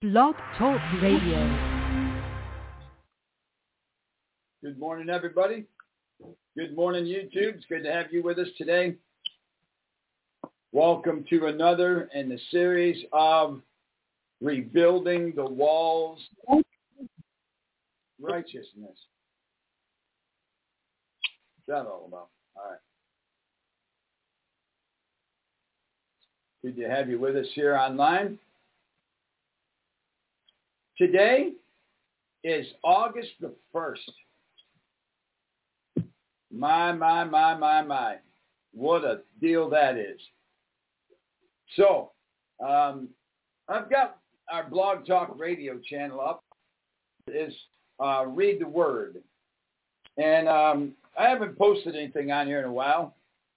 Blog Talk Radio. Good morning, everybody. Good morning, YouTube. It's good to have you with us today. Welcome to another in the series of Rebuilding the Walls of Righteousness. What's that all about? All right. Good to have you with us here online. Today is August the 1st. My. What a deal that is. So, I've got our Blog Talk Radio channel up. It's Read the Word. And I haven't posted anything on here in a while.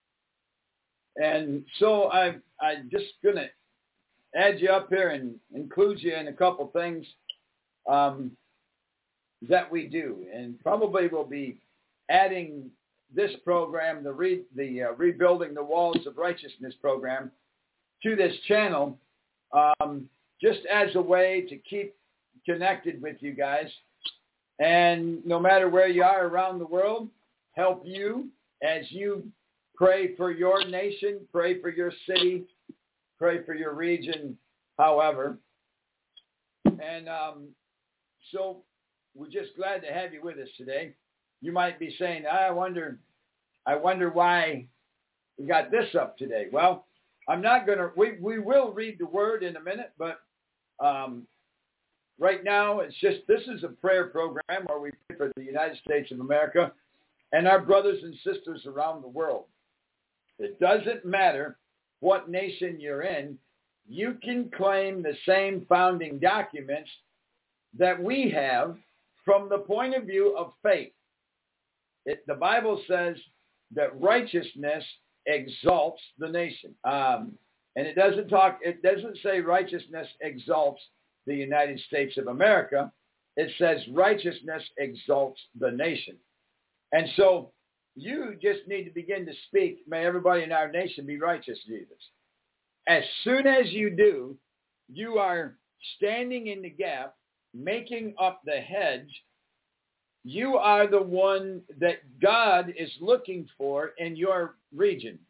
And so I'm just going to add you up here and include you in a couple things that we do. And probably we'll be adding this program, the Rebuilding the Walls of Righteousness program, to this channel, just as a way to keep connected with you guys. And no matter where you are around the world, help you as you pray for your nation, pray for your city, pray for your region, however. And so we're just glad to have you with us today. You might be saying, I wonder why we got this up today. Well, I'm not going to, we will read the word in a minute, but right now it's just, this is a prayer program where we pray for the United States of America and our brothers and sisters around the world. It doesn't matter what nation you're in, you can claim the same founding documents that we have from the point of view of faith. The Bible says that righteousness exalts the nation. And it doesn't say righteousness exalts the United States of America. It says righteousness exalts the nation. And so you just need to begin to speak, may everybody in our nation be righteous, Jesus. As soon as you do, you are standing in the gap, making up the hedge. You are the one that God is looking for in your region.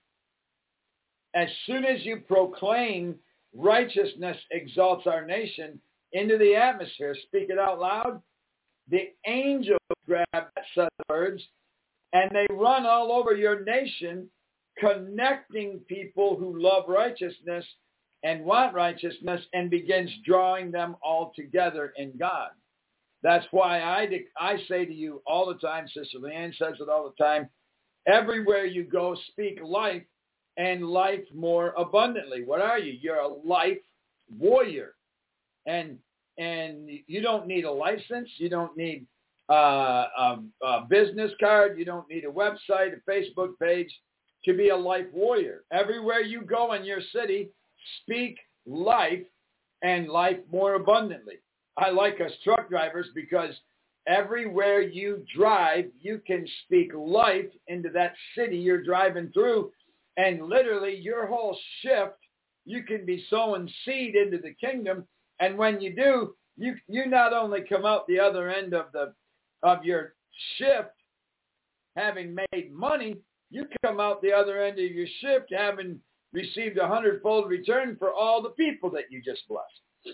As soon as you proclaim righteousness exalts our nation into the atmosphere, speak it out loud, the angels grab that set of words and they run all over your nation, connecting people who love righteousness and want righteousness, and begins drawing them all together in God. That's why I say to you all the time, Sister Leanne says it all the time, everywhere you go, speak life and life more abundantly. What are you? You're a life warrior. And you don't need a license. You don't need a business card. You don't need a website, a Facebook page to be a life warrior. Everywhere you go in your city, speak life and life more abundantly. I like us truck drivers because everywhere you drive, you can speak life into that city you're driving through. And literally your whole shift, you can be sowing seed into the kingdom. And when you do, you not only come out the other end of your shift having made money, you come out the other end of your shift having received 100-fold return for all the people that you just blessed.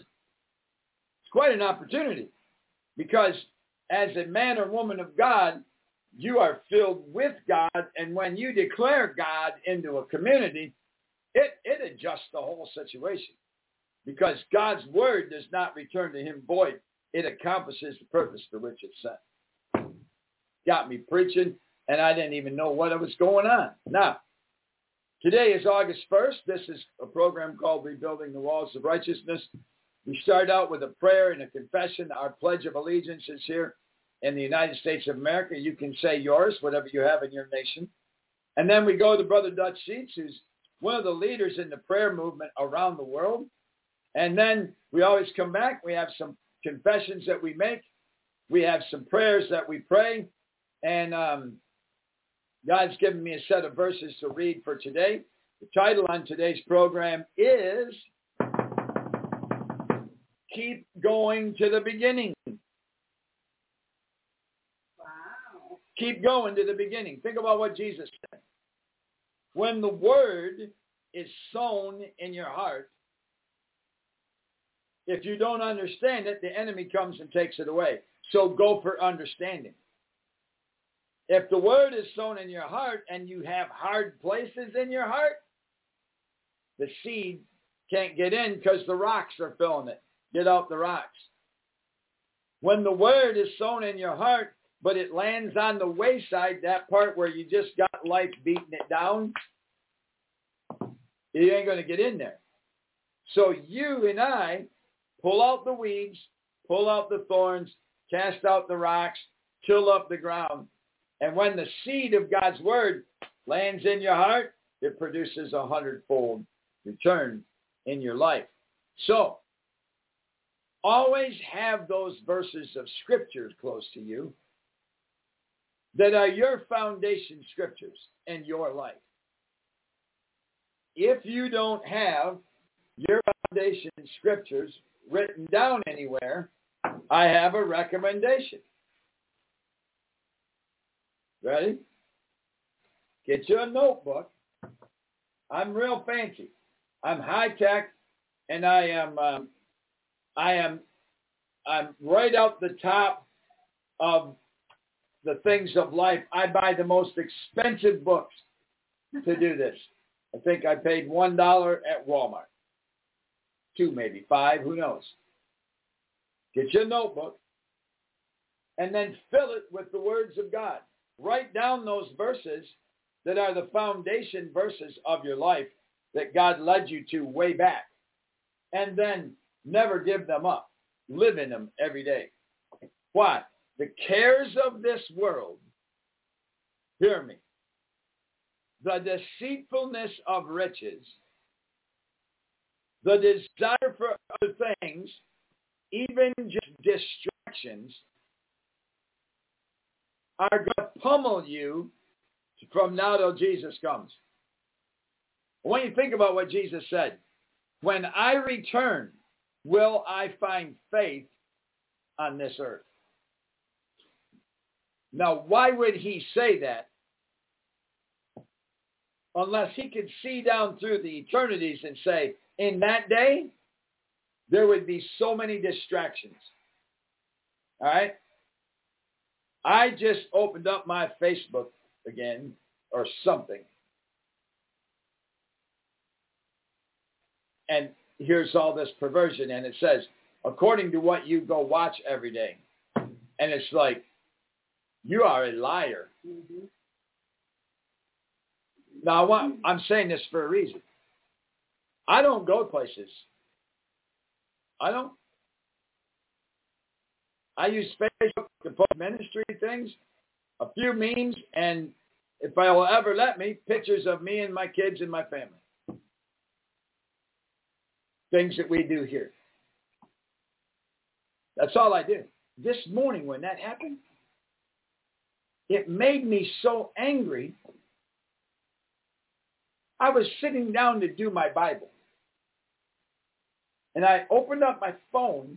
It's quite an opportunity because as a man or woman of God, you are filled with God, and when you declare God into a community, it adjusts the whole situation because God's word does not return to him void. It accomplishes the purpose for which it's sent. Got me preaching, and I didn't even know what was going on. Now, today is August 1st. This is a program called Rebuilding the Walls of Righteousness. We start out with a prayer and a confession. Our Pledge of Allegiance is here in the United States of America. You can say yours, whatever you have in your nation. And then we go to Brother Dutch Sheets, who's one of the leaders in the prayer movement around the world. And then we always come back. We have some confessions that we make. We have some prayers that we pray. And God's given me a set of verses to read for today. The title on today's program is keep going to the beginning. Wow. Keep going to the beginning. Think about what Jesus said. When the word is sown in your heart, if you don't understand it, the enemy comes and takes it away. So go for understanding. If the word is sown in your heart and you have hard places in your heart, the seed can't get in because the rocks are filling it. Get out the rocks. When the word is sown in your heart, but it lands on the wayside, that part where you just got life beating it down, you ain't going to get in there. So you and I pull out the weeds, pull out the thorns, cast out the rocks, till up the ground. And when the seed of God's word lands in your heart, it produces 100-fold return in your life. So, always have those verses of scriptures close to you that are your foundation scriptures in your life. If you don't have your foundation scriptures written down anywhere, I have a recommendation. Ready? Get you a notebook. I'm real fancy. I'm high tech, and I'm right out the top of the things of life. I buy the most expensive books to do this. I think I paid $1 at Walmart. $2, maybe $5, who knows? Get your notebook and then fill it with the words of God. Write down those verses that are the foundation verses of your life that God led you to way back. And then never give them up. Live in them every day. Why? The cares of this world, hear me, the deceitfulness of riches, the desire for other things, even just distractions, are going to pummel you from now till Jesus comes. When you think about what Jesus said, when I return, will I find faith on this earth? Now, why would he say that? Unless he could see down through the eternities and say, in that day, there would be so many distractions. All right? I just opened up my Facebook again, or something. And here's all this perversion, and it says, according to what you go watch every day. And it's like, you are a liar. Mm-hmm. Now, I'm saying this for a reason. I don't go places. I don't. I use Facebook to post ministry things, a few memes, and if I will ever let me, pictures of me and my kids and my family. Things that we do here. That's all I do. This morning when that happened, it made me so angry. I was sitting down to do my Bible. And I opened up my phone.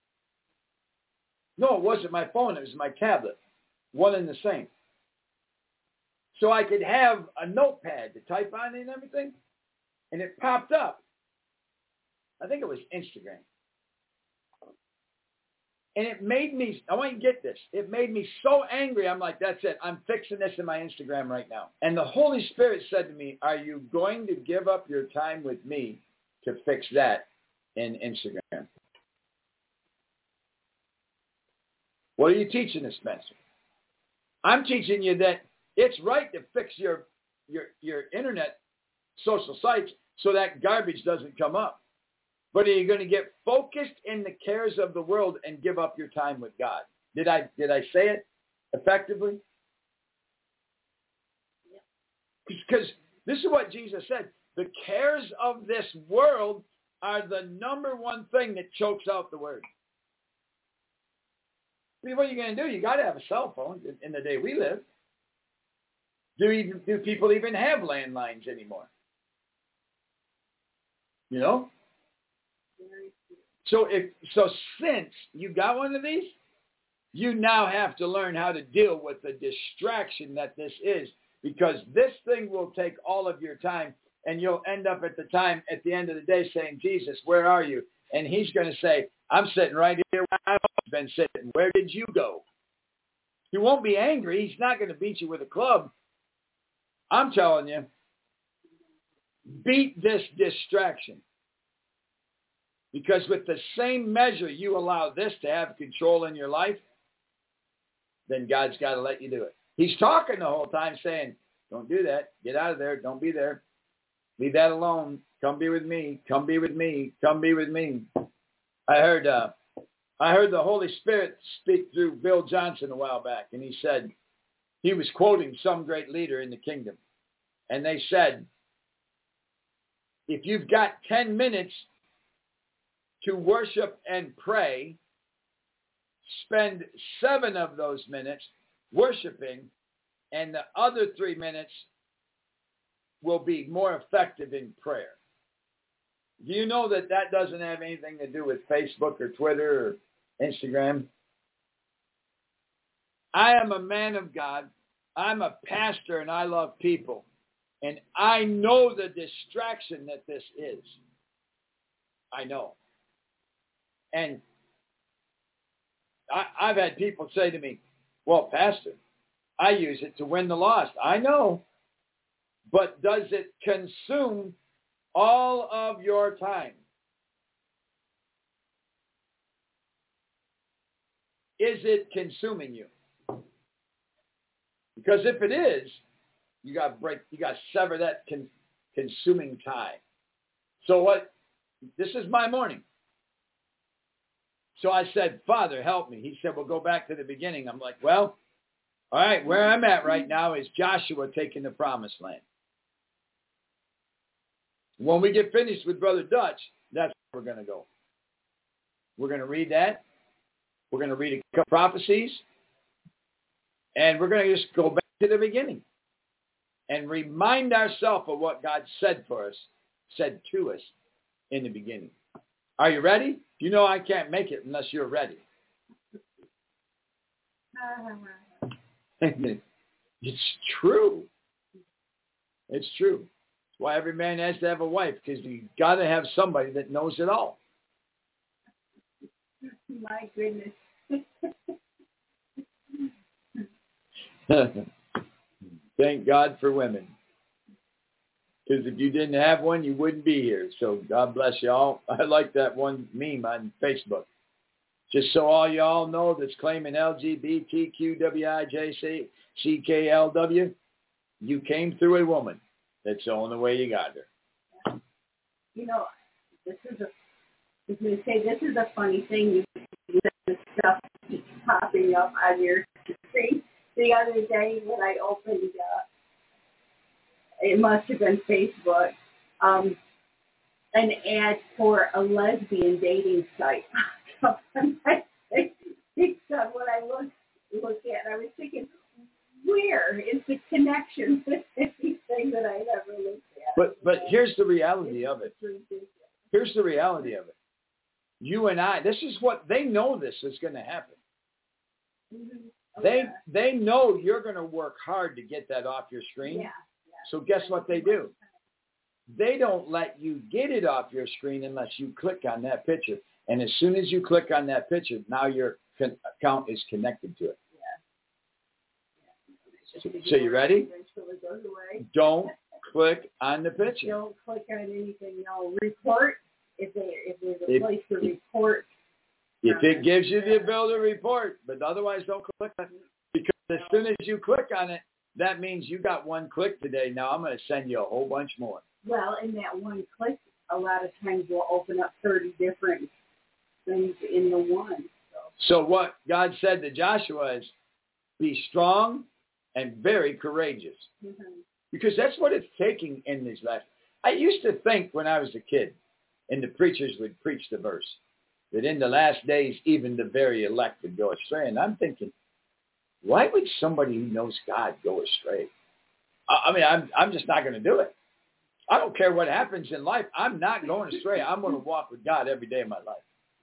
No, it wasn't my phone. It was my tablet. One and the same. So I could have a notepad to type on and everything. And it popped up. I think it was Instagram. And it made me, I want you to get this, it made me so angry, I'm like, that's it. I'm fixing this in my Instagram right now. And the Holy Spirit said to me, are you going to give up your time with me to fix that in Instagram? What are you teaching us, Spencer? I'm teaching you that it's right to fix your internet social sites so that garbage doesn't come up. But are you going to get focused in the cares of the world and give up your time with God? Did I say it effectively? Because this is what Jesus said. The cares of this world are the number one thing that chokes out the word. What are you going to do? You got to have a cell phone in the day we live. Do people even have landlines anymore? You know? So since you got one of these, you now have to learn how to deal with the distraction that this is, because this thing will take all of your time, and you'll end up at the end of the day saying, Jesus, where are you? And he's going to say, I'm sitting right here where I've been sitting. Where did you go? He won't be angry. He's not going to beat you with a club. I'm telling you, beat this distraction. Because with the same measure you allow this to have control in your life, then God's got to let you do it. He's talking the whole time saying, don't do that. Get out of there. Don't be there. Leave that alone. Come be with me. Come be with me. Come be with me. I heard the Holy Spirit speak through Bill Johnson a while back, and he said, he was quoting some great leader in the kingdom. And they said, if you've got 10 minutes to worship and pray, spend 7 of those minutes worshiping, and the other 3 minutes will be more effective in prayer. Do you know that doesn't have anything to do with Facebook or Twitter or Instagram? I am a man of God. I'm a pastor, and I love people. And I know the distraction that this is. I know. And I've had people say to me, well, Pastor, I use it to win the lost. I know. But does it consume all of your time? Is it consuming you? Because if it is, you got to sever that consuming tie. So this is my morning. So I said, Father, help me. He said, well, go back to the beginning. I'm like, well, all right, where I'm at right now is Joshua taking the promised land. When we get finished with Brother Dutch, that's where we're going to go. We're going to read that. We're going to read a couple prophecies. And we're going to just go back to the beginning and remind ourselves of what God said to us in the beginning. Are you ready? You know I can't make it unless you're ready. It's true. It's true. That's why every man has to have a wife, because you got to have somebody that knows it all. My goodness. Thank God for women. Because if you didn't have one, you wouldn't be here. So God bless y'all. I like that one meme on Facebook. Just so all y'all know that's claiming LGBTQWIJCKLW, you came through a woman. That's the only way you got her. You know, this is a funny thing. This stuff keeps popping up on your screen. The other day when I opened, it must have been Facebook, an ad for a lesbian dating site. It's what I looked at. I was thinking, where is the connection with anything that I ever looked at? But here's the reality of it. Here's the reality of it. You and I, this is what, they know this is going to happen. Mm-hmm. They know you're going to work hard to get that off your screen. Yeah. So guess what they do? They don't let you get it off your screen unless you click on that picture. And as soon as you click on that picture, now your account is connected to it. Yeah. So you ready? Don't click on the picture. Don't click on anything. No, report. If there's a place to report. If it gives you the ability to report, but otherwise don't click on it. Because as soon as you click on it, that means you got one click today. Now I'm going to send you a whole bunch more. Well, in that one click, a lot of times we'll open up 30 different things in the one. So what God said to Joshua is, be strong and very courageous. Mm-hmm. Because that's what it's taking in these last. I used to think when I was a kid, and the preachers would preach the verse, that in the last days, even the very elect would go astray. And I'm thinking, why would somebody who knows God go astray? I mean, I'm just not going to do it. I don't care what happens in life. I'm not going astray. I'm going to walk with God every day of my life.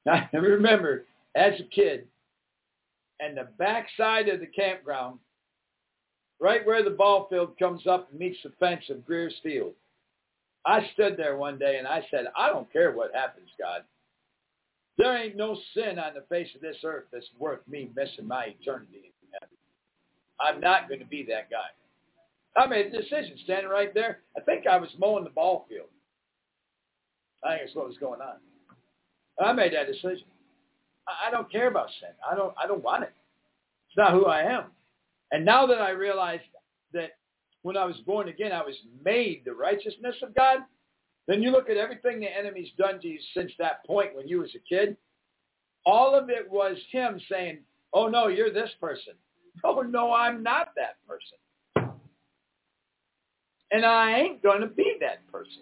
I remember as a kid, and the backside of the campground, right where the ball field comes up and meets the fence of Greer's Field, I stood there one day and I said, I don't care what happens, God. There ain't no sin on the face of this earth that's worth me missing my eternity in heaven. I'm not going to be that guy. I made a decision standing right there. I think I was mowing the ball field. I think that's what was going on. I made that decision. I don't care about sin. I don't want it. It's not who I am. And now that I realize that when I was born again, I was made the righteousness of God, then you look at everything the enemy's done to you since that point when you was a kid. All of it was him saying, oh, no, you're this person. Oh, no, I'm not that person. And I ain't going to be that person.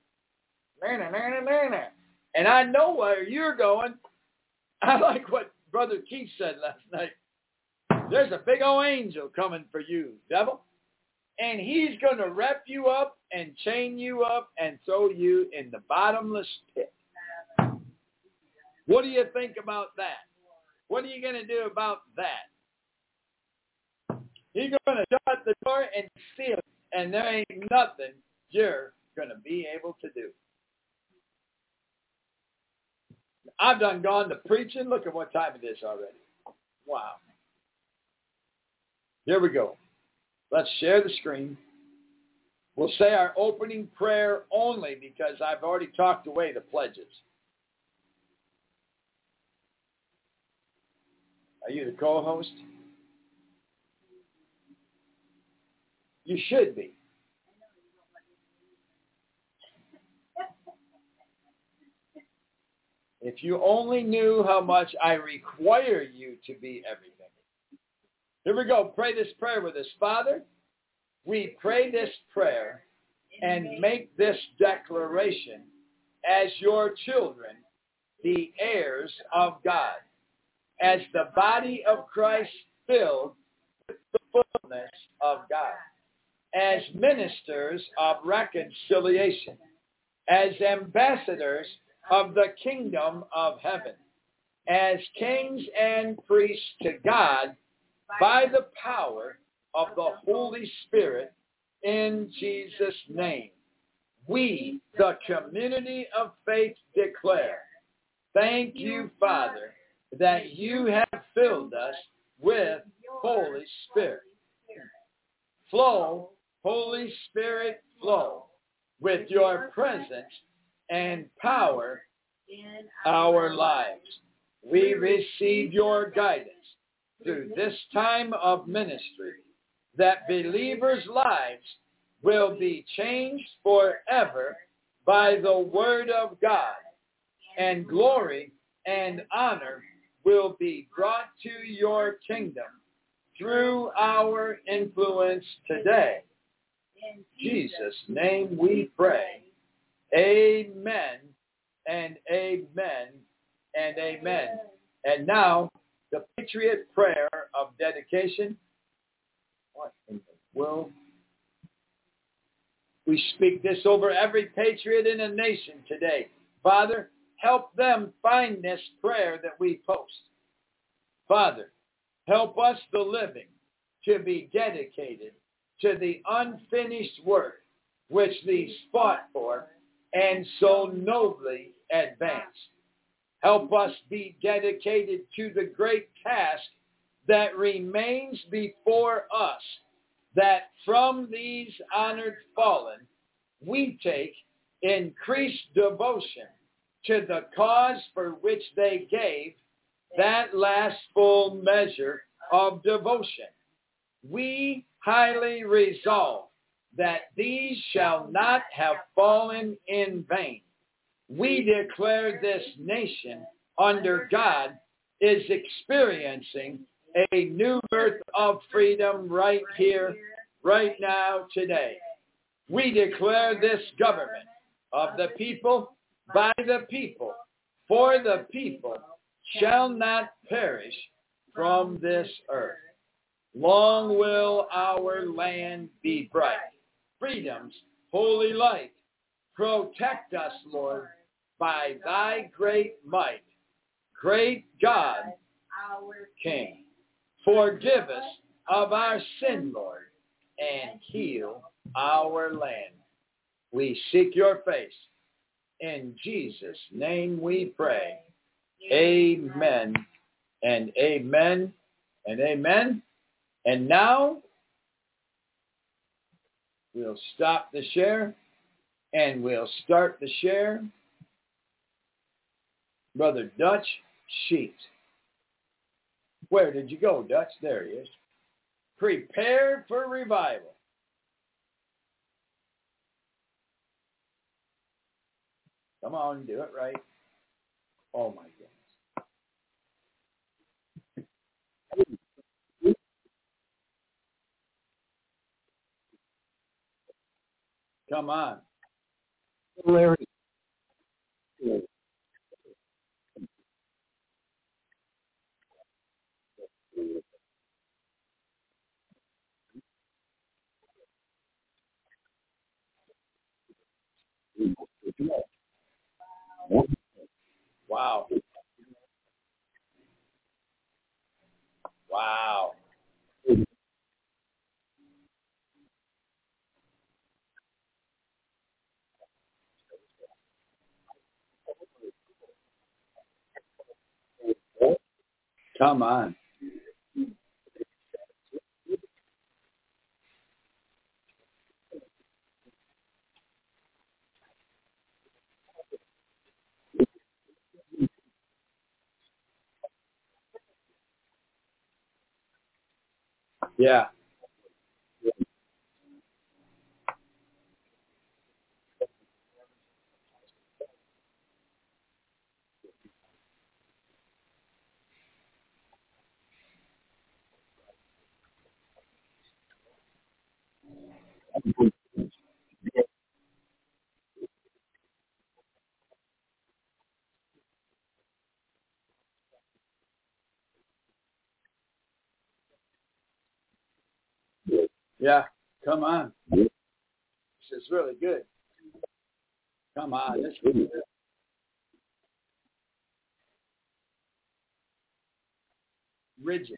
And I know where you're going. I like what Brother Keith said last night. There's a big old angel coming for you, devil. And he's going to wrap you up and chain you up and throw you in the bottomless pit. What do you think about that? What are you going to do about that? He's going to shut the door and seal it, and there ain't nothing you're going to be able to do. I've done gone to preaching. Look at what time it is already. Wow. Here we go. Let's share the screen. We'll say our opening prayer only because I've already talked away the pledges. Are you the co-host? You should be. If you only knew how much I require you to be everything. Here we go. Pray this prayer with us. Father, we pray this prayer and make this declaration as your children, the heirs of God, as the body of Christ filled with the fullness of God, as ministers of reconciliation, as ambassadors of the kingdom of heaven, as kings and priests to God by the power of the Holy Spirit in Jesus' name. We, the community of faith, declare, thank you, Father, that you have filled us with Holy Spirit. Flow, Holy Spirit, flow with your presence and power in our lives. We receive your guidance through this time of ministry, that believers' lives will be changed forever by the word of God, and glory and honor will be brought to your kingdom through our influence today. In Jesus' name we pray. Amen and amen and amen. And now, the Patriot Prayer of Dedication. What in the world? We speak this over every patriot in a nation today. Father, help them find this prayer that we post. Father, help us, the living, to be dedicated to the unfinished work which these fought for and so nobly advanced. Help us be dedicated to the great task that remains before us, that from these honored fallen we take increased devotion to the cause for which they gave that last full measure of devotion. We highly resolve that these shall not have fallen in vain. We declare this nation under God is experiencing a new birth of freedom right here, right now, today. We declare this government of the people, by the people, for the people, shall not perish from this earth. Long will our land be bright. Freedom's holy light. Protect us, Lord, by thy great might. great God, our King. Forgive us of our sin, Lord, and heal our land. We seek your face. In Jesus' name we pray. Amen and amen and amen. And now we'll stop the share and we'll start the share. Brother Dutch Sheet. Where did you go, Dutch? There he is. Prepare for revival. Come on, do it right. Oh, my goodness. Come on. Larry. Wow. Wow. Come on. Yeah. Yeah. Come on. This is really good. Come on. This is really good. Rigid.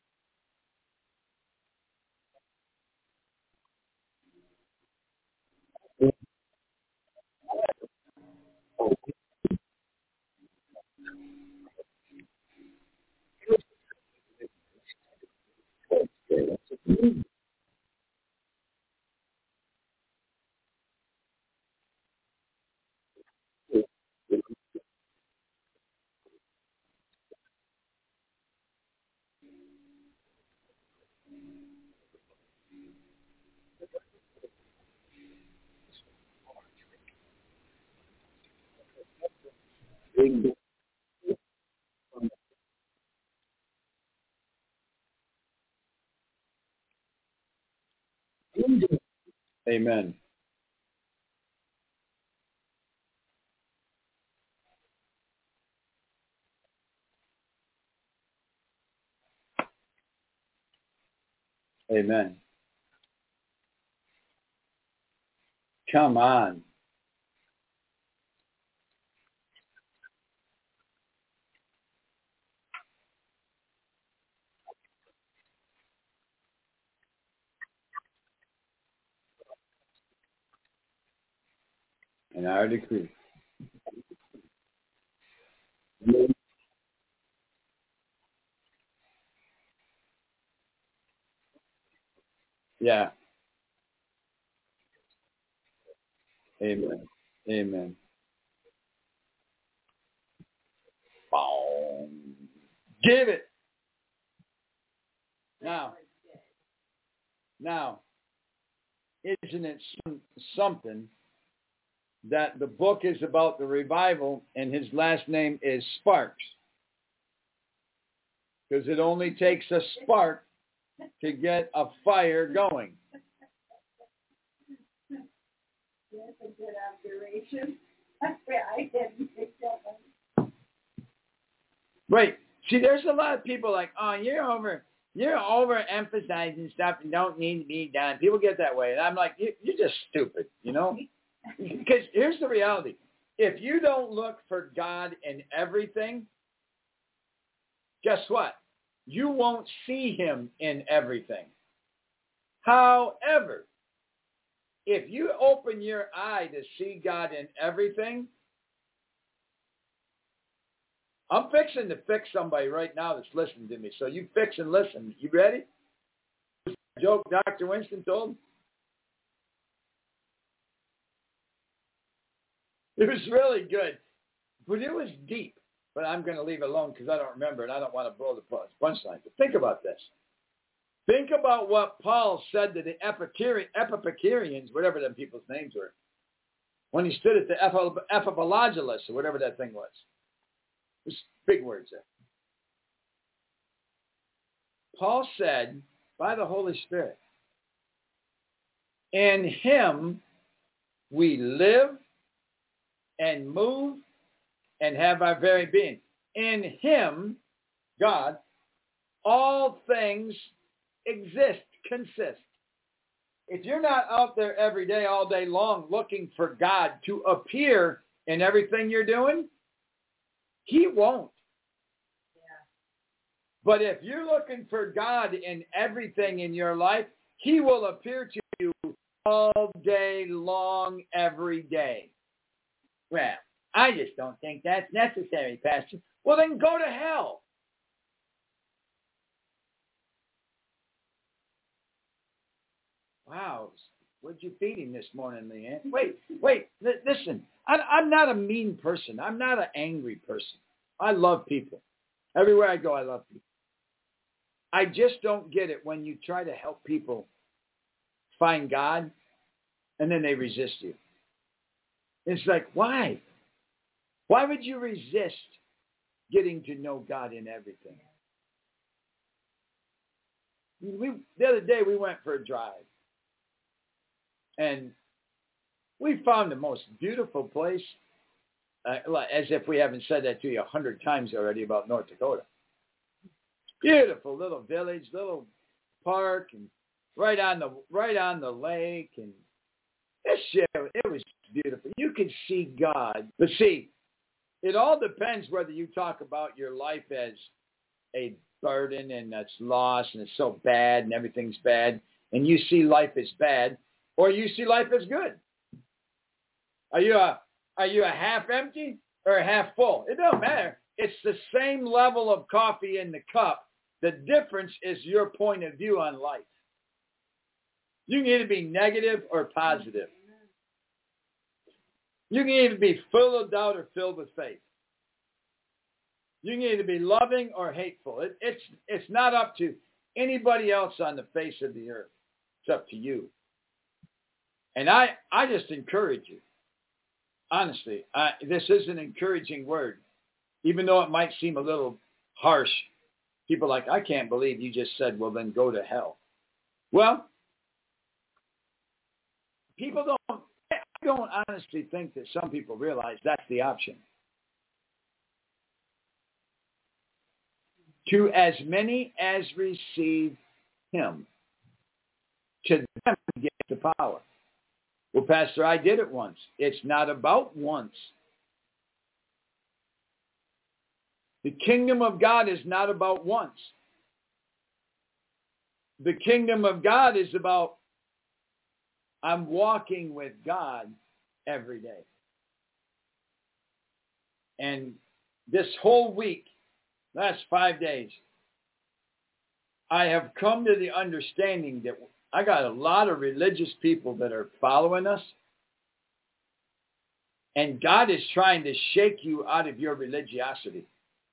Amen. Amen. Come on. And our decree. Yeah. Amen. Amen. Boom. Give it. Now, isn't it something that the book is about the revival and his last name is Sparks? Because it only takes a spark to get a fire going. That's a good observation. I didn't pick that one. Right. See, there's a lot of people like, oh, you're overemphasizing stuff and don't need to be done. People get that way. And I'm like, you're just stupid, you know? Because here's the reality. If you don't look for God in everything, guess what? You won't see him in everything. However, if you open your eye to see God in everything, I'm fixing to fix somebody right now that's listening to me. So you fix and listen. You ready? Joke Dr. Winston told? It was really good, but it was deep. But I'm going to leave it alone because I don't remember and I don't want to blow the punchline. But think about this. Think about what Paul said to the Epicureans, whatever them people's names were, when he stood at the Epipologists or whatever that thing was. There's big words there. Paul said, by the Holy Spirit, in him we live and move and have our very being. In him, God, all things exist, consist. If you're not out there every day, all day long, looking for God to appear in everything you're doing, he won't. Yeah. But if you're looking for God in everything in your life, he will appear to you all day long, every day. Well, I just don't think that's necessary, Pastor. Well, then go to hell. Wow, what'd you feed him this morning, Leanne? Wait, listen. I'm not a mean person. I'm not an angry person. I love people. Everywhere I go, I love people. I just don't get it when you try to help people find God and then they resist you. It's like, why? Why would you resist getting to know God in everything? The other day we went for a drive. And we found the most beautiful place, as if we haven't said that to you 100 times already about North Dakota. Beautiful little village, little park, and right on the lake, and it was beautiful. You could see God, but see, it all depends whether you talk about your life as a burden and that's lost and it's so bad and everything's bad, and you see life as bad. Or you see life as good. Are you a half empty or a half full? It don't matter. It's the same level of coffee in the cup. The difference is your point of view on life. You can either be negative or positive. You can either be full of doubt or filled with faith. You can either be loving or hateful. It's not up to anybody else on the face of the earth. It's up to you. And I just encourage you, honestly, this is an encouraging word, even though it might seem a little harsh. People are like, I can't believe you just said, well, then go to hell. Well, I don't honestly think that some people realize that's the option. To as many as receive him, to them he gives the power. Well, Pastor, I did it once. It's not about once. The kingdom of God is not about once. The kingdom of God is about I'm walking with God every day. And this whole week, last 5 days, I have come to the understanding that I got a lot of religious people that are following us. And God is trying to shake you out of your religiosity.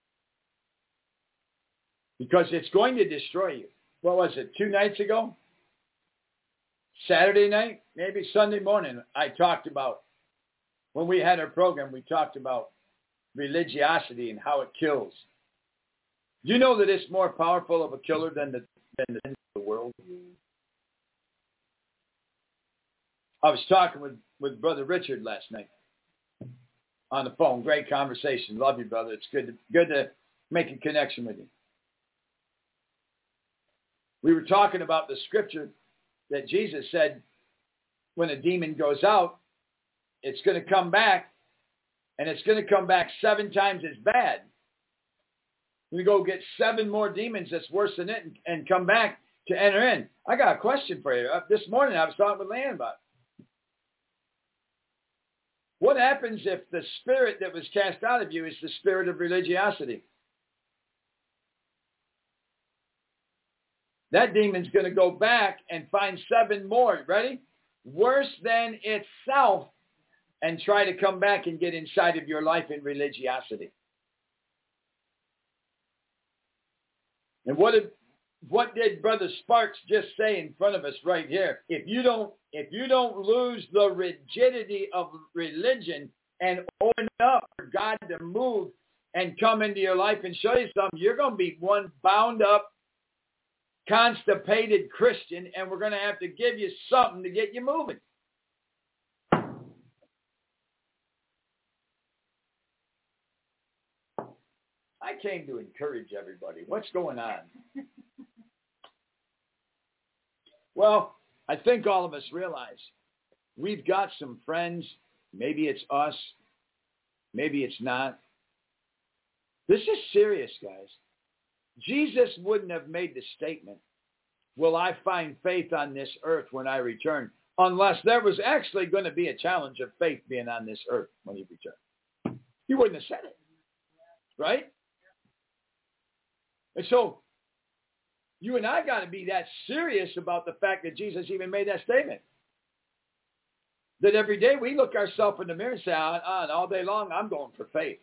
Because it's going to destroy you. What was it, 2 nights ago? Saturday night, maybe Sunday morning, I talked about, when we had our program, we talked about religiosity and how it kills. Do you know that it's more powerful of a killer than the sins of the world? I was talking with Brother Richard last night on the phone. Great conversation. Love you, brother. It's good to make a connection with you. We were talking about the scripture that Jesus said when a demon goes out, it's going to come back, and it's going to come back 7 times as bad. You go get 7 more demons that's worse than it and come back to enter in. I got a question for you. This morning I was talking with Lan about it. What happens if the spirit that was cast out of you is the spirit of religiosity? That demon's going to go back and find 7 more, ready? Worse than itself, and try to come back and get inside of your life in religiosity. And what did Brother Sparks just say in front of us right here? If you don't lose the rigidity of religion and open up for God to move and come into your life and show you something, you're going to be one bound up, constipated Christian, and we're going to have to give you something to get you moving. I came to encourage everybody. What's going on? Well, I think all of us realize we've got some friends. Maybe it's us. Maybe it's not. This is serious, guys. Jesus wouldn't have made the statement, will I find faith on this earth when I return, unless there was actually going to be a challenge of faith being on this earth when he returned. He wouldn't have said it, right? And so you and I got to be that serious about the fact that Jesus even made that statement. That every day we look ourselves in the mirror and say, all day long, I'm going for faith.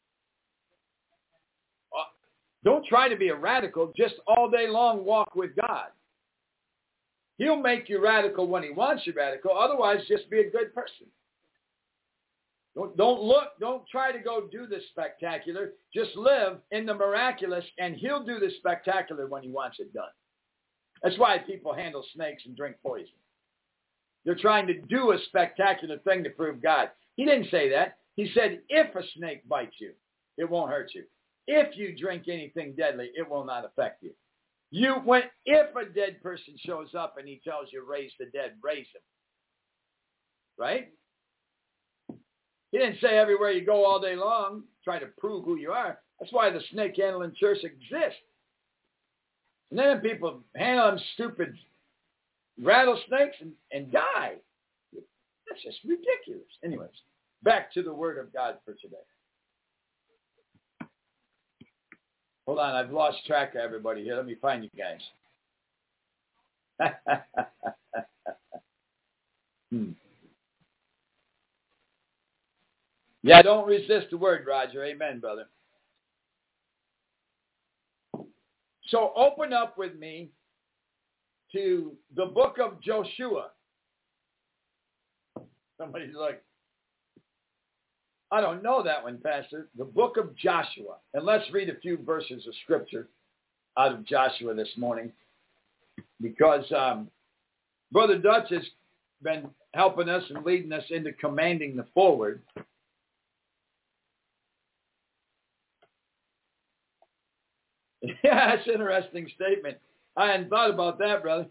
Don't try to be a radical. Just all day long walk with God. He'll make you radical when he wants you radical. Otherwise, just be a good person. Don't try to go do the spectacular. Just live in the miraculous, and he'll do the spectacular when he wants it done. That's why people handle snakes and drink poison. They're trying to do a spectacular thing to prove God. He didn't say that. He said, if a snake bites you, it won't hurt you. If you drink anything deadly, it will not affect you. If a dead person shows up and he tells you raise the dead, raise him. Right? He didn't say everywhere you go all day long, try to prove who you are. That's why the snake handling church exists. And then people handle them stupid rattlesnakes and die. That's just ridiculous. Anyways, back to the Word of God for today. Hold on, I've lost track of everybody here. Let me find you guys. Yeah, don't resist the word, Roger. Amen, brother. So open up with me to the book of Joshua. Somebody's like, I don't know that one, Pastor. The book of Joshua. And let's read a few verses of scripture out of Joshua this morning. Because Brother Dutch has been helping us and leading us into commanding the forward. Yeah, that's an interesting statement. I hadn't thought about that, brother.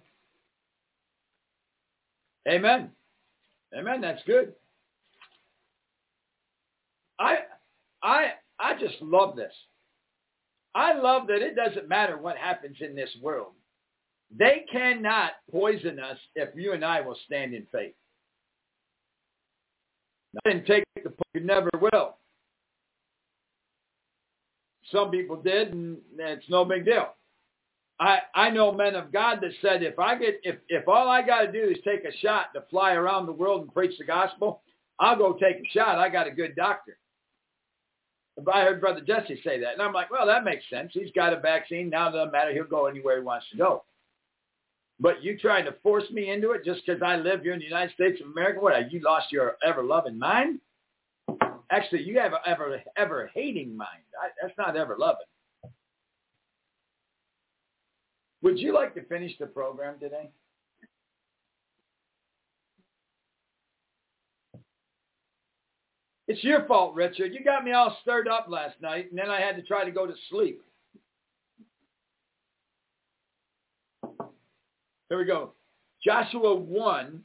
Amen. Amen. That's good. I just love this. I love that it doesn't matter what happens in this world. They cannot poison us if you and I will stand in faith. I didn't take the book, you never will. Some people did, and it's no big deal. I know men of God that said, if all I got to do is take a shot to fly around the world and preach the gospel, I'll go take a shot. I got a good doctor. I heard Brother Jesse say that, and I'm like, well, that makes sense. He's got a vaccine. Now it doesn't matter. He'll go anywhere he wants to go. But you trying to force me into it just because I live here in the United States of America? What, you lost your ever-loving mind? Actually, you have ever-hating mind. That's not ever-loving. Would you like to finish the program today? It's your fault, Richard. You got me all stirred up last night, and then I had to try to go to sleep. Here we go. Joshua 1.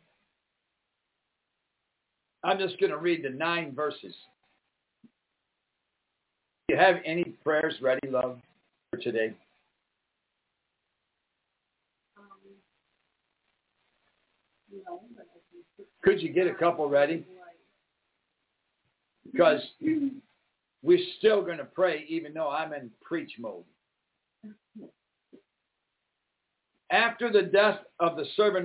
I'm just going to read the 9 verses. Do you have any prayers ready, love? today? No, but I can- Could you get a couple ready? Because we're still going to pray even though I'm in preach mode. After the death of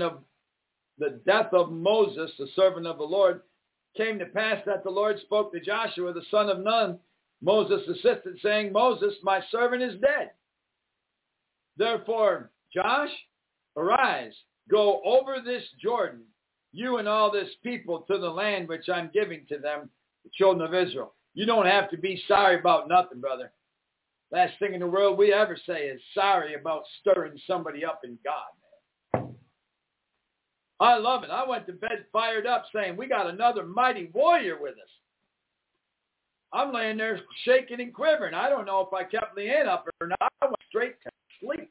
Moses, the servant of the Lord, came to pass that the Lord spoke to Joshua, the son of Nun, Moses' assistant, saying, Moses, my servant is dead. Therefore, Josh, arise, go over this Jordan, you and all this people, to the land which I'm giving to them, the children of Israel. You don't have to be sorry about nothing, brother. Last thing in the world we ever say is sorry about stirring somebody up in God, man. I love it. I went to bed fired up saying, we got another mighty warrior with us. I'm laying there shaking and quivering. I don't know if I kept Leanne up or not. I went straight to sleep.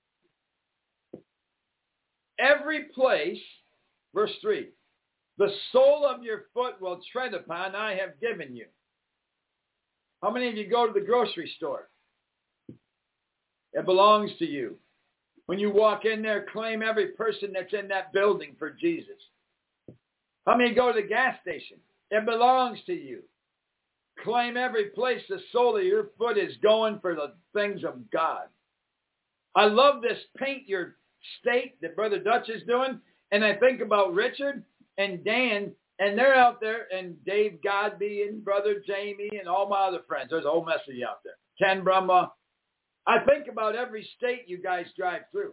Every place, verse 3, the sole of your foot will tread upon, I have given you. How many of you go to the grocery store? It belongs to you. When you walk in there, claim every person that's in that building for Jesus. How many go to the gas station? It belongs to you. Claim every place the sole of your foot is going for the things of God. I love this paint your state that Brother Dutch is doing. And I think about Richard and Dan, and they're out there, and Dave Godby and Brother Jamie and all my other friends. There's a whole mess of you out there. Ken Brumbaugh. I think about every state you guys drive through.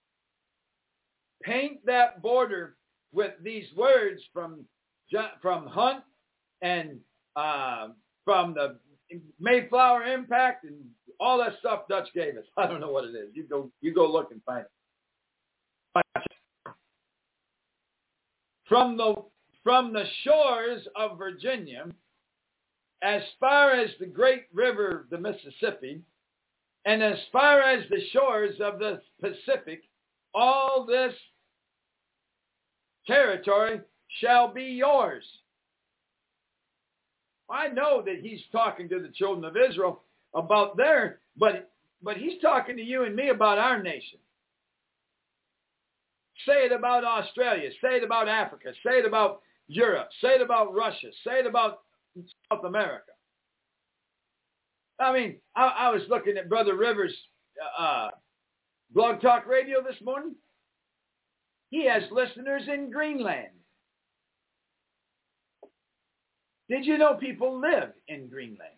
Paint that border with these words from Hunt and from the Mayflower Impact and all that stuff Dutch gave us. I don't know what it is. You go look and find it. From the shores of Virginia, as far as the great river, the Mississippi, and as far as the shores of the Pacific, all this territory shall be yours. I know that he's talking to the children of Israel about there, but he's talking to you and me about our nation. Say it about Australia. Say it about Africa. Say it about Europe. Say it about Russia. Say it about South America. I mean, I was looking at Brother Rivers' Blog Talk Radio this morning. He has listeners in Greenland. Did you know people live in Greenland?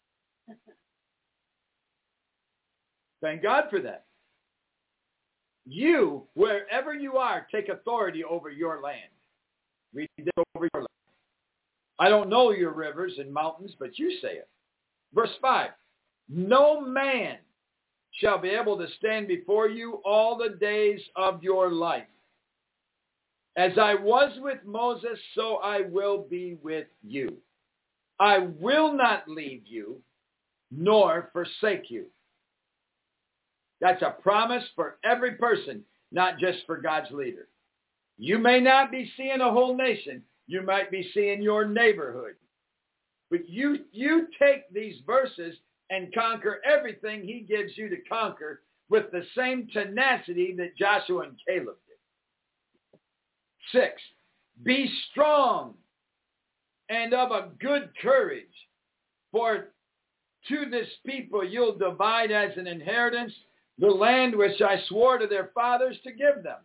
Thank God for that. You, wherever you are, take authority over your land. Read it over your land. I don't know your rivers and mountains, but you say it. Verse 5, no man shall be able to stand before you all the days of your life. As I was with Moses, so I will be with you. I will not leave you, nor forsake you. That's a promise for every person, not just for God's leader. You may not be seeing a whole nation. You might be seeing your neighborhood. But you take these verses and conquer everything he gives you to conquer with the same tenacity that Joshua and Caleb did. 6, be strong and of a good courage, for to this people you'll divide as an inheritance the land which I swore to their fathers to give them.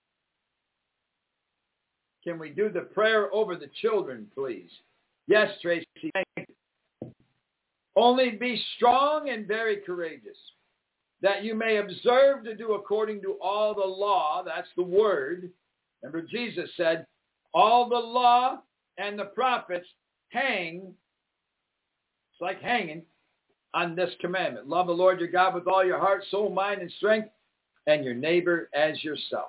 Can we do the prayer over the children, please? Yes, Tracy. Thank you. Only be strong and very courageous, that you may observe to do according to all the law. That's the word. Remember, Jesus said, all the law and the prophets hang, it's like hanging, on this commandment. Love the Lord your God with all your heart, soul, mind, and strength, and your neighbor as yourself.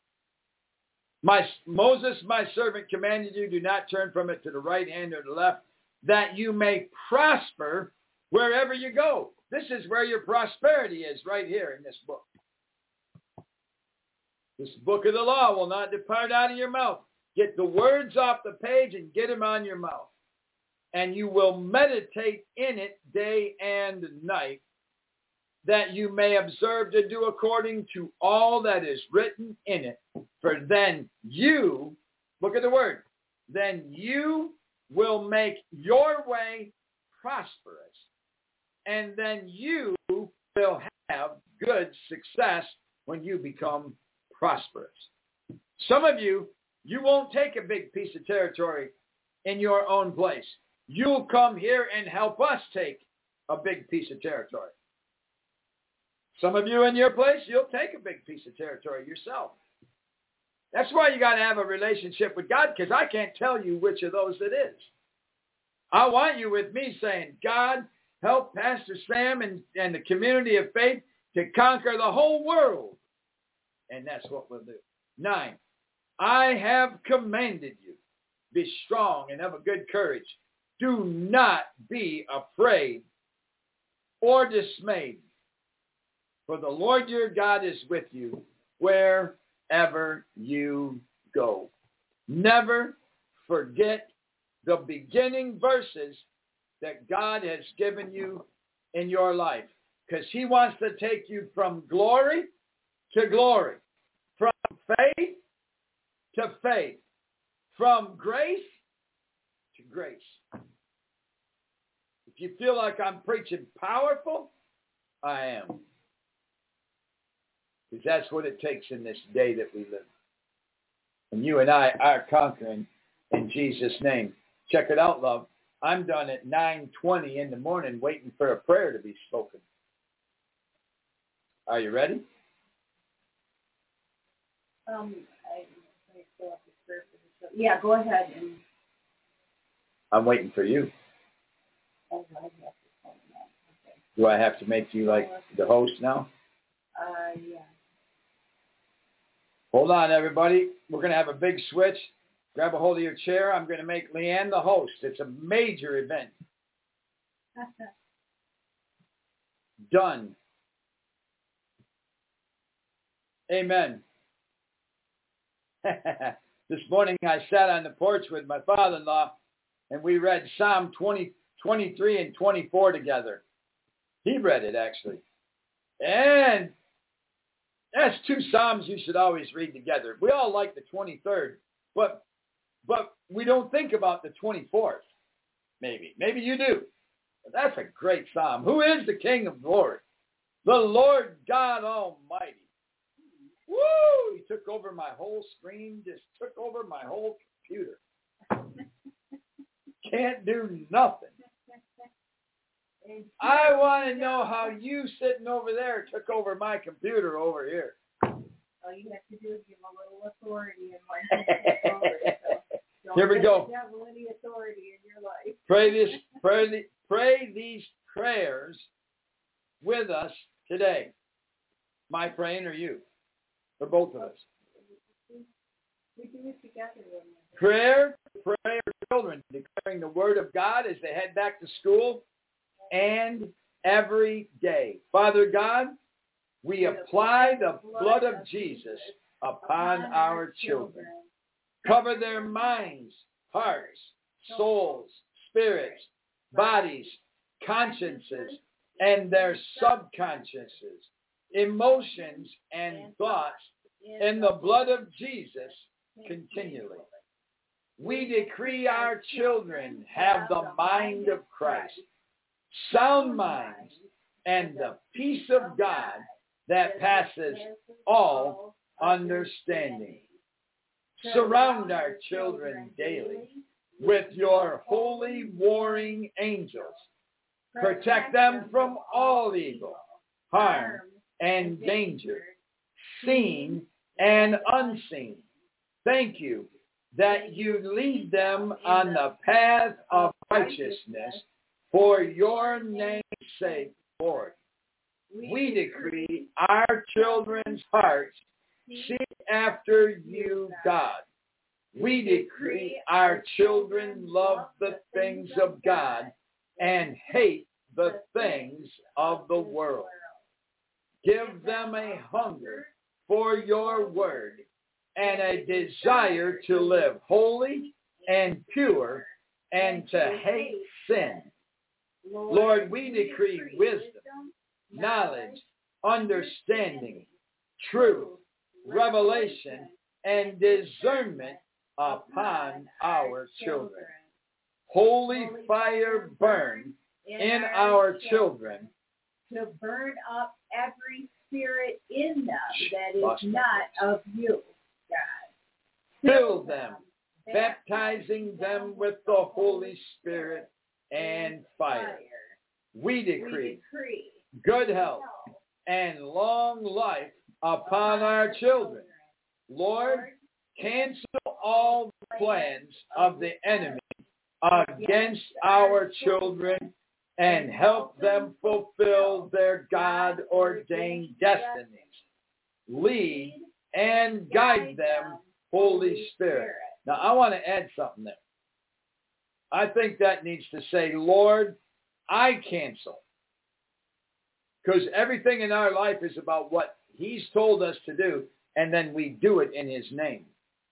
Moses, my servant, commanded you, do not turn from it to the right hand or the left, that you may prosper wherever you go. This is where your prosperity is, right here in this book. This book of the law will not depart out of your mouth. Get the words off the page and get them on your mouth. And you will meditate in it day and night, that you may observe to do according to all that is written in it. For then you, look at the word, then you will make your way prosperous, and then you will have good success when you become prosperous. Some of you, you won't take a big piece of territory in your own place. You'll come here and help us take a big piece of territory. Some of you in your place, you'll take a big piece of territory yourself. That's why you got to have a relationship with God, because I can't tell you which of those it is. I want you with me saying, God, help Pastor Sam and the community of faith to conquer the whole world. And that's what we'll do. 9, I have commanded you, be strong and have a good courage. Do not be afraid or dismayed, for the Lord your God is with you wherever you go. Never forget the beginning verses that God has given you in your life, because he wants to take you from glory to glory, from faith to faith, from grace to grace. If you feel like I'm preaching powerful, I am. Because that's what it takes in this day that we live. And you and I are conquering in Jesus' name. Check it out, love. I'm done at 9:20 in the morning waiting for a prayer to be spoken. Are you ready? Yeah, go ahead. I'm waiting for you. Do I have to make you like the host now? Yeah. Hold on, everybody. We're going to have a big switch. Grab a hold of your chair. I'm going to make Leanne the host. It's a major event. Done. Amen. This morning I sat on the porch with my father-in-law and we read Psalm 23 and 24 together. He read it, actually. And that's 2 Psalms you should always read together. We all like the 23rd, but we don't think about the 24th, maybe. Maybe you do. But that's a great Psalm. Who is the King of glory? The Lord God Almighty. Woo! He took over my whole screen, just took over my whole computer. Can't do nothing. I want to know how you sitting over there took over my computer over here. All you have to do is give a little authority and one over. So here we go. Don't have any authority in your life. Pray these prayers with us today. Am I praying or you? Or both of us? We do it together. Prayer for children, declaring the word of God as they head back to school and every day. Father God, we apply the blood of Jesus upon our children. Cover their minds, hearts, souls, spirits, bodies, consciences, and their subconsciouses, emotions and thoughts in the blood of Jesus continually. We decree our children have the mind of Christ, sound minds, and the peace of God that passes all understanding. Surround our children daily with your holy warring angels. Protect them from all evil, harm, and danger, seen and unseen. Thank you that you lead them on the path of righteousness for your name's sake, Lord. We decree our children's hearts seek after you, God. We decree our children love the things of God and hate the things of the world. Give them a hunger for your word and a desire to live holy and pure and to hate sin. Lord, we decree wisdom, knowledge, understanding, truth, revelation, and discernment upon our children. Holy fire burn in our children to burn up every spirit in them that is not of you, God. Fill them, baptizing them with the Holy Spirit and fire. We decree good health and long life upon our children. Lord, cancel all the plans of the enemy against our children and help them fulfill their God-ordained destinies. Lead and guide them, Holy Spirit. Now, I want to add something there. I think that needs to say, Lord, I cancel. Because everything in our life is about what he's told us to do, and then we do it in his name.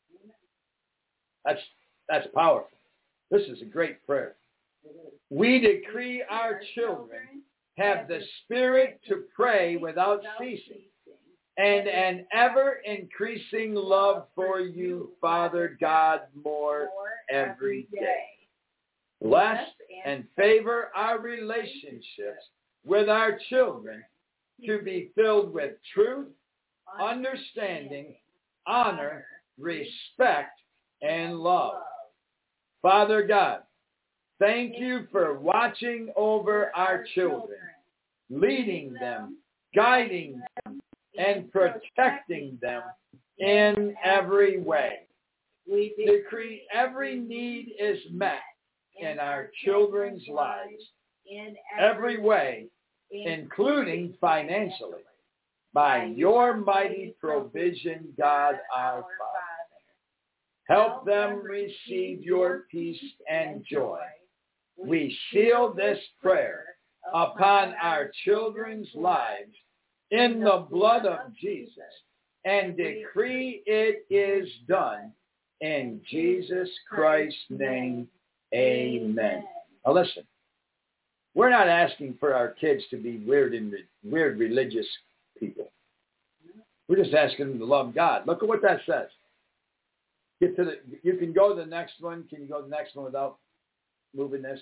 That's powerful. This is a great prayer. We decree our children have the spirit to pray without ceasing and an ever-increasing love for you, Father God, more every day. Bless and favor our relationships with our children to be filled with truth, understanding, honor, respect, and love. Father God, thank you for watching over our children, leading them, guiding them, and protecting them in every way. We decree every need is met in our children's lives, in every way, including financially, by your mighty provision, God our Father. Help them receive your peace and joy. We seal this prayer upon our children's lives in the blood of Jesus and decree it is done in Jesus Christ's name. Amen. Now listen, we're not asking for our kids to be weird religious people. We're just asking them to love God. Look at what that says. You can go to the next one. Can you go to the next one without moving this?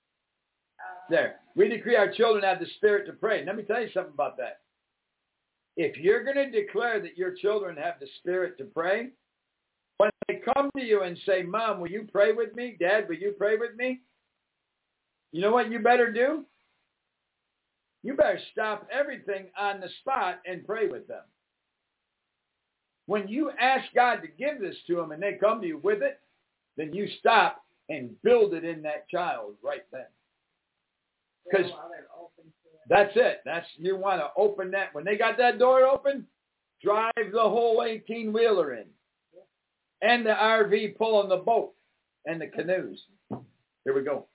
There. We decree our children have the spirit to pray. Let me tell you something about that. If you're going to declare that your children have the spirit to pray, when they come to you and say, Mom, will you pray with me? Dad, will you pray with me? You know what you better do? You better stop everything on the spot and pray with them. When you ask God to give this to them and they come to you with it, then you stop and build it in that child right then. Because that's it. You want to open that. When they got that door open, drive the whole 18-wheeler in. And the RV pulling the boat and the canoes. Here we go.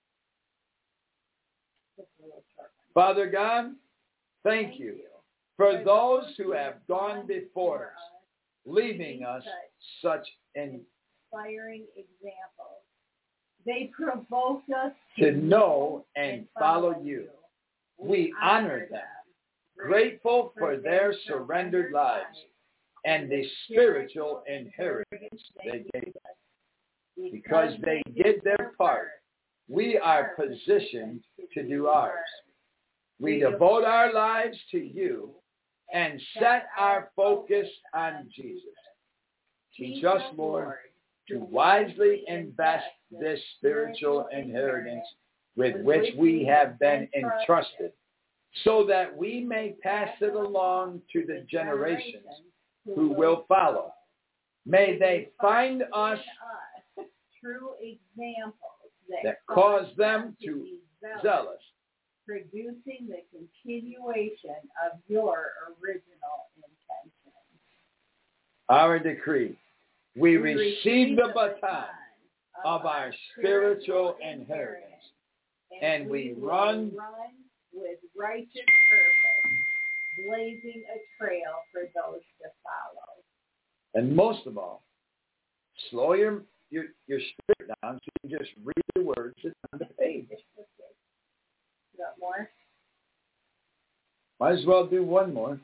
Father God, thank you for those who have gone before us, leaving us such inspiring examples. They provoked us to know and follow you. We honor them, grateful for their surrendered lives and the spiritual inheritance they gave us. Because they did their part, we are positioned to do ours. We devote our lives to you and set our focus on Jesus. Teach us, Lord, to wisely invest this spiritual inheritance with which we have been entrusted, so that we may pass it along to the generations who will follow. May they find us true examples that cause them to be zealous, producing the continuation of your original intention. Our decree. We receive the baton of our spiritual inheritance, and we run with righteous purpose, blazing a trail for those to follow. And most of all, slow your spirit down so you can just read the words that's on the page. You got more? Might as well do one more.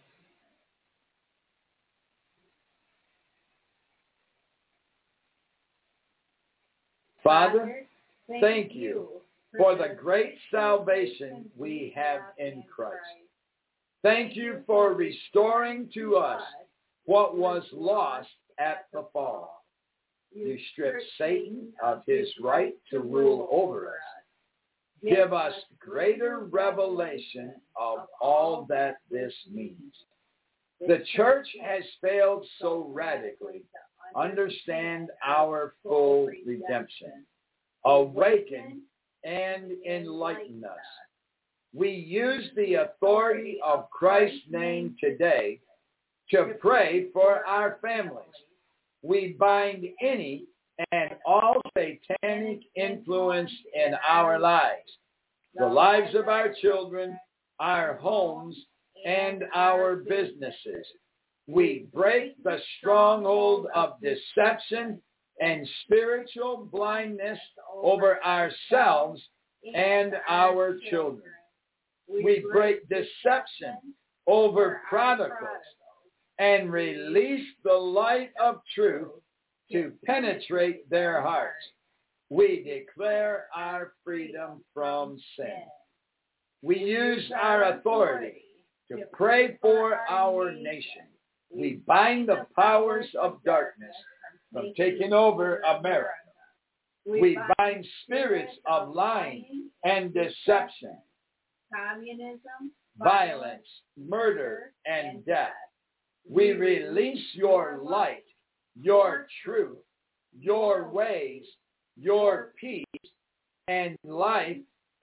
Father, thank you for the great salvation we have in Christ. Thank you for restoring to us what was lost at the fall. You stripped Satan of his right to rule over us. Give us greater revelation of all that this means. The church has failed so radically to understand our full redemption. Awaken and enlighten us. We use the authority of Christ's name today to pray for our families. We bind any and all satanic influence in our lives, the lives of our children, our homes, and our businesses. We break the stronghold of deception and spiritual blindness over ourselves and our children. We break deception over prodigals and release the light of truth to penetrate their hearts. We declare our freedom from sin. We use our authority to pray for our nation. We bind the powers of darkness from taking over America. We bind spirits of lying and deception, communism, violence, murder, and death. We release your light, your truth, your ways, your peace, and life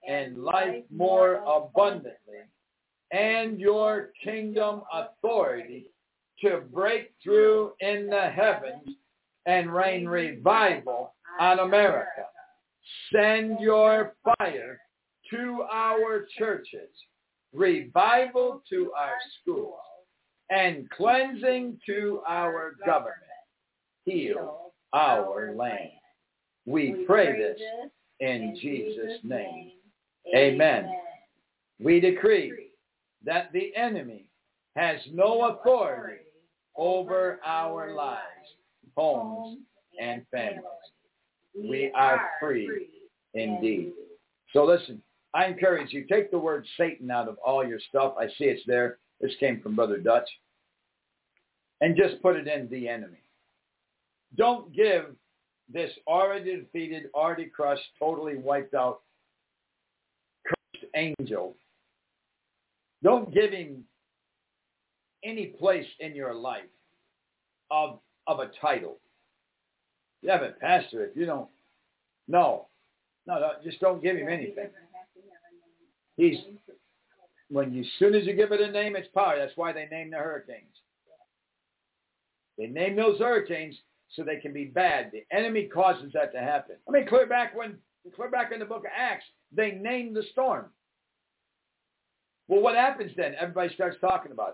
more abundantly, and your kingdom authority to break through in the heavens and rain revival on America. Send your fire to our churches, revival to our schools, and cleansing to our government. Heal our land. We pray this in Jesus' name. Amen. We decree that the enemy has no authority over our lives, homes, and families. We are free indeed. So listen, I encourage you, take the word Satan out of all your stuff. I see it's there. This came from Brother Dutch. And just put it in the enemy. Don't give this already defeated, already crushed, totally wiped out, cursed angel. Don't give him any place in your life of a title. You have a pastor if you don't. No, just don't give him anything. As soon as you give it a name, it's power. That's why they name the hurricanes. They name those hurricanes so they can be bad. The enemy causes that to happen. I mean, clear back in the book of Acts, they named the storm. Well, what happens then? Everybody starts talking about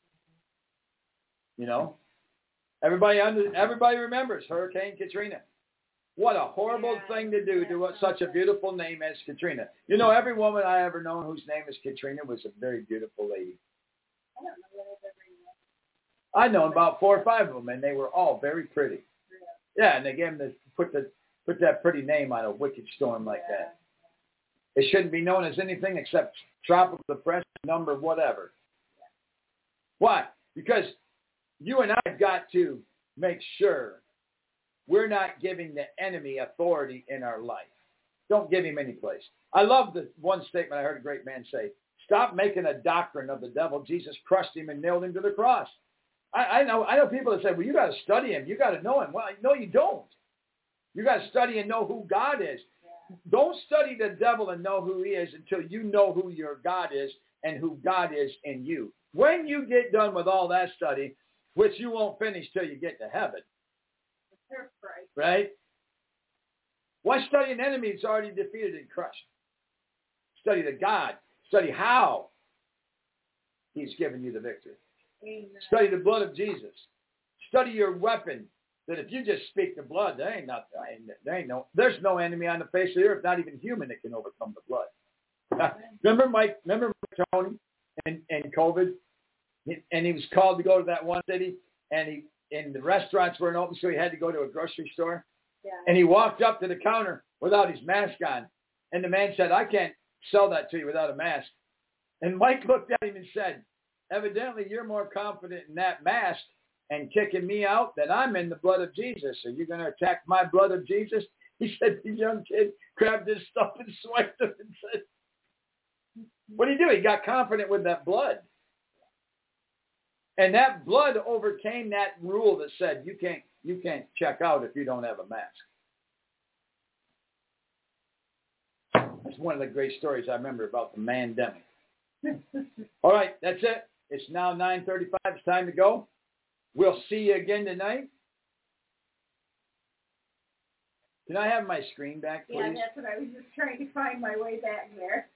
it. You know? Everybody remembers Hurricane Katrina. What a horrible thing to do to such a beautiful name as Katrina. You know, every woman I ever known whose name is Katrina was a very beautiful lady. I don't know what I've ever known. I know about 4 or 5 of them, and they were all very pretty. Yeah, and they gave them put that pretty name on a wicked storm like that. It shouldn't be known as anything except tropical depression, number whatever. Why? Because you and I have got to make sure we're not giving the enemy authority in our life. Don't give him any place. I love the one statement I heard a great man say. Stop making a doctrine of the devil. Jesus crushed him and nailed him to the cross. I know people that say, well, you got to study him. You got to know him. Well, no, you don't. You got to study and know who God is. Don't study the devil and know who he is until you know who your God is and who God is in you. When you get done with all that study, which you won't finish till you get to heaven, right? Why study an enemy that's already defeated and crushed? Study the God. Study how he's given you the victory. Amen. Study the blood of Jesus. Study your weapon. That if you just speak the blood, there's no enemy on the face of the earth, not even human, that can overcome the blood. Remember Mike Tony? in COVID, and he was called to go to that one city, and the restaurants weren't open, so he had to go to a grocery store. Yeah. And he walked up to the counter without his mask on, and the man said, "I can't sell that to you without a mask." And Mike looked at him and said, "Evidently, you're more confident in that mask and kicking me out than I'm in the blood of Jesus. Are you going to attack my blood of Jesus?" He said the young kid grabbed his stuff and swiped him and said, what did he do? He got confident with that blood. And that blood overcame that rule that said you can't check out if you don't have a mask. That's one of the great stories I remember about the mandemic. All right, that's it. It's now 9:35. It's time to go. We'll see you again tonight. Can I have my screen back, please? Yeah, that's what I was just trying to find my way back there.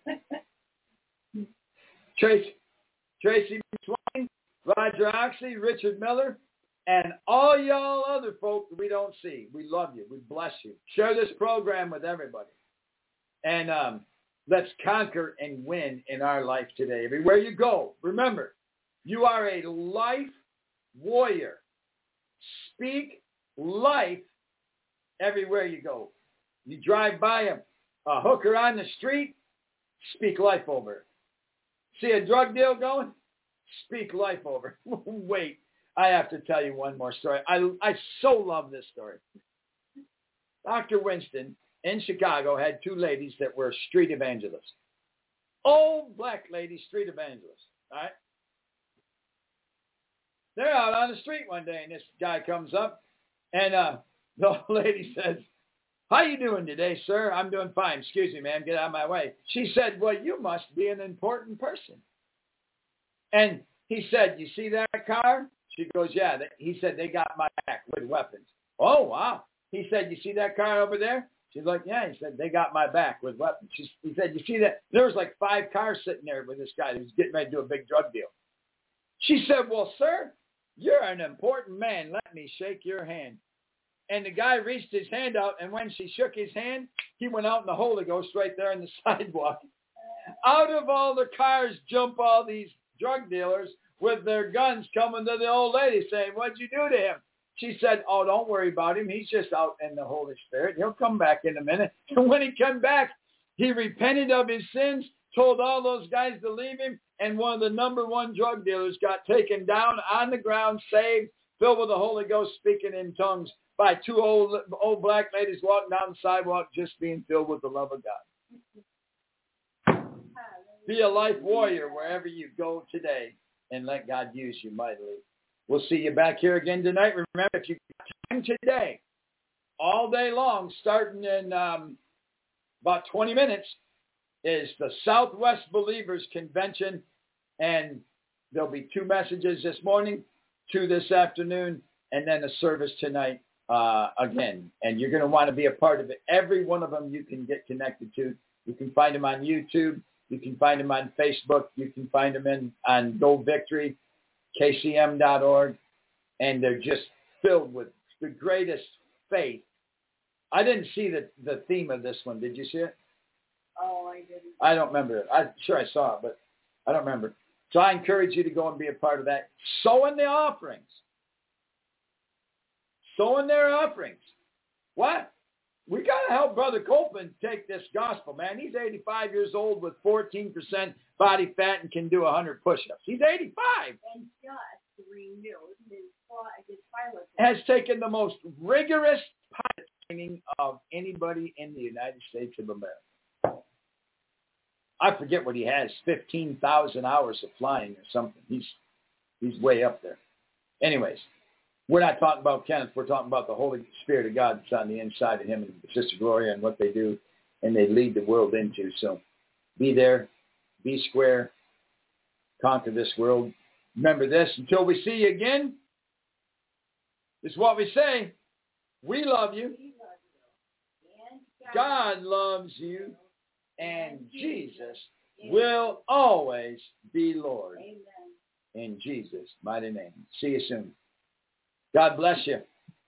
Tracy Swain, Roger Oxley, Richard Miller, and all y'all other folk we don't see. We love you. We bless you. Share this program with everybody. And let's conquer and win in our life today. Everywhere you go, remember, you are a life warrior. Speak life everywhere you go. You drive by a hooker on the street, speak life over it. See a drug deal going? Speak life over it. Wait, I have to tell you one more story. I so love this story. Dr. Winston in Chicago had two ladies that were street evangelists. Old black ladies, street evangelists. All right? They're out on the street one day, and this guy comes up, and the old lady says, "How you doing today, sir?" "I'm doing fine." "Excuse me, ma'am, get out of my way." She said, "Well, you must be an important person." And he said, "You see that car?" She goes, "Yeah." He said, "They got my back with weapons." "Oh, wow." He said, "You see that car over there?" She's like, "Yeah." He said, "They got my back with weapons." He said, "You see that?" There was like 5 cars sitting there with this guy who was getting ready to do a big drug deal. She said, "Well, sir, you're an important man. Let me shake your hand." And the guy reached his hand out, and when she shook his hand, he went out in the Holy Ghost right there on the sidewalk. Out of all the cars jump all these drug dealers with their guns coming to the old lady saying, "What'd you do to him?" She said, "Oh, don't worry about him. He's just out in the Holy Spirit. He'll come back in a minute." And when he came back, he repented of his sins, told all those guys to leave him, and one of the number 1 drug dealers got taken down on the ground, saved, filled with the Holy Ghost, speaking in tongues by 2 old black ladies walking down the sidewalk just being filled with the love of God. Be a life warrior wherever you go today and let God use you mightily. We'll see you back here again tonight. Remember, if you got time today, all day long, starting in about 20 minutes, is the Southwest Believers Convention. And there'll be 2 messages this morning, 2 this afternoon, and then a service tonight again. And you're going to want to be a part of it. Every one of them you can get connected to. You can find them on YouTube. You can find them on Facebook. You can find them on Go Victory, KCM.org. And they're just filled with the greatest faith. I didn't see the theme of this one. Did you see it? Oh, I didn't. I don't remember it. I'm sure I saw it, but I don't remember. So I encourage you to go and be a part of that. Sow in the offerings. Sow in their offerings. What? We got to help Brother Copeland take this gospel, man. He's 85 years old with 14% body fat and can do 100 push-ups. He's 85. And just renewed his pilot. Has taken the most rigorous pilot training of anybody in the United States of America. I forget what he has, 15,000 hours of flying or something. He's way up there. Anyways, we're not talking about Kenneth. We're talking about the Holy Spirit of God that's on the inside of him and Sister Gloria and what they do and they lead the world into. So be there, be square, conquer this world. Remember this, until we see you again, this is what we say. We love you. God loves you. And Jesus will always be Lord. Amen. In Jesus' mighty name. See you soon. God bless you.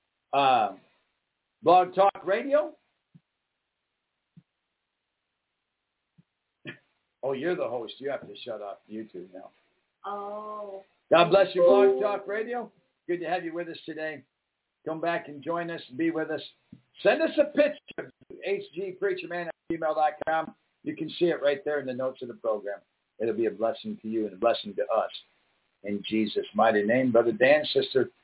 Blog Talk Radio. Oh, you're the host. You have to shut off YouTube now. Oh. God bless you, Blog Talk Radio. Good to have you with us today. Come back and join us. Be with us. Send us a picture. hgpreacherman@gmail.com. You can see it right there in the notes of the program. It'll be a blessing to you and a blessing to us. In Jesus' mighty name. Brother Dan, Sister